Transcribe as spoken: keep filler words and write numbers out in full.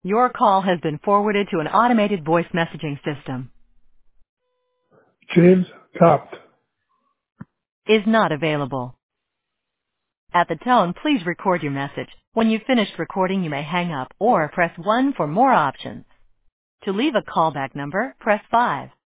Your call has been forwarded to an automated voice messaging system. James Copt. Is not available. At the tone, please record your message. When you've finished recording, you may hang up or press one for more options. To leave a callback number, press five.